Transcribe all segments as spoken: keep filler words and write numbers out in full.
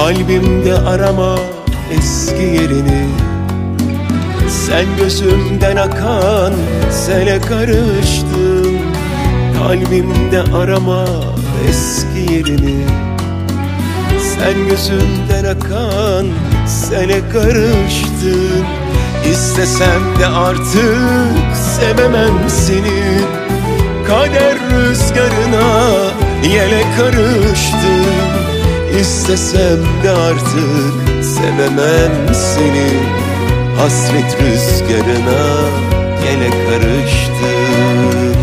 Kalbimde arama eski yerini, sen gözümden akan sele karıştın. Kalbimde arama eski yerini, sen gözümden akan sele karıştın. İstesem de artık sevemem seni, kader rüzgarına yele karıştın. İstesem de artık sevemem seni, hasret rüzgarına yele karıştın.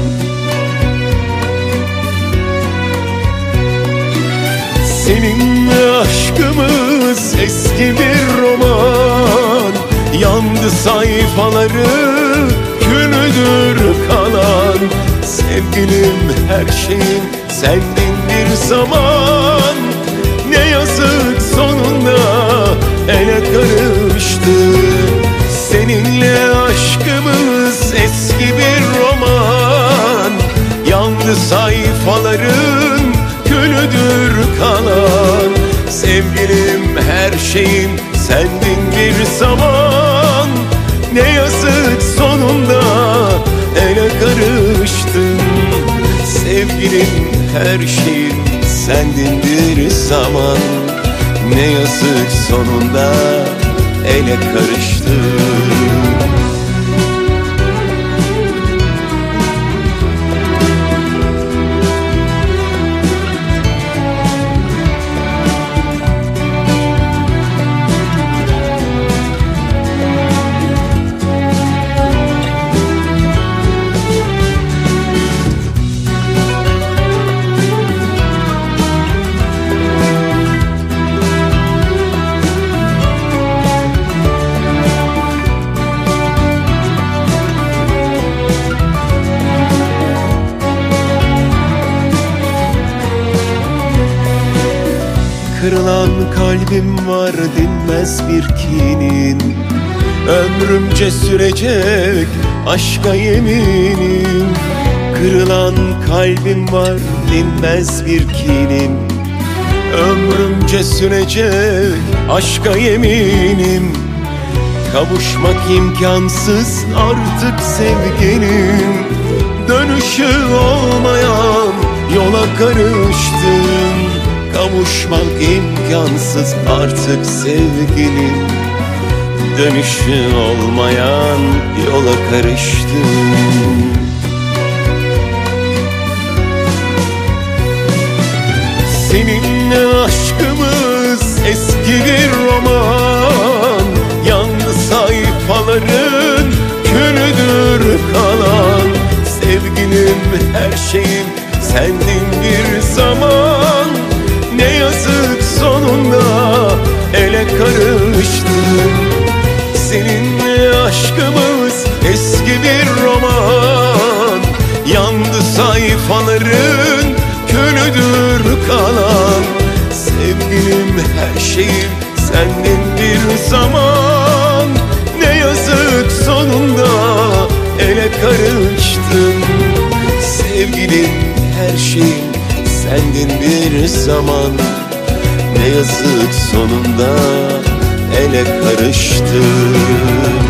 Seninle aşkımız eski bir roman, yandı sayfaları külüdür kalan. Sevgilim her şeyim sendin bir zaman, ne yazık sonunda ele karıştın. Seninle aşkımız eski bir roman, yandı sayfaların külüdür kalan. Sevgilim her şeyim sendin bir zaman, ne yazık sonunda ele karıştın. Sevgilim her şeyim sendin bir zaman, ne yazık sonunda ele karıştın. Kırılan kalbim var dinmez bir kinin, ömrümce sürecek aşka yeminim. Kırılan kalbim var dinmez bir kinin, ömrümce sürecek aşka yeminim. Kavuşmak imkansız artık sevgilim, dönüşü olmayan yola karıştın. Kavuşmak imkansız artık sevgilim, dönüşü olmayan yola karıştım. Seninle aşkımız eski bir roman, yandı sayfaların külüdür kalan. Sevgilim her şeyim sendin bir zaman, ne yazık sonunda ele karıştın. Seninle aşkımız eski bir roman, yandı sayfaların külüdür kalan. Sevgilim her şeyim sendin bir zaman, ne yazık sonunda ele karıştın. Sevgilim her şeyim sendin bir zaman, ne yazık sonunda ele karıştın.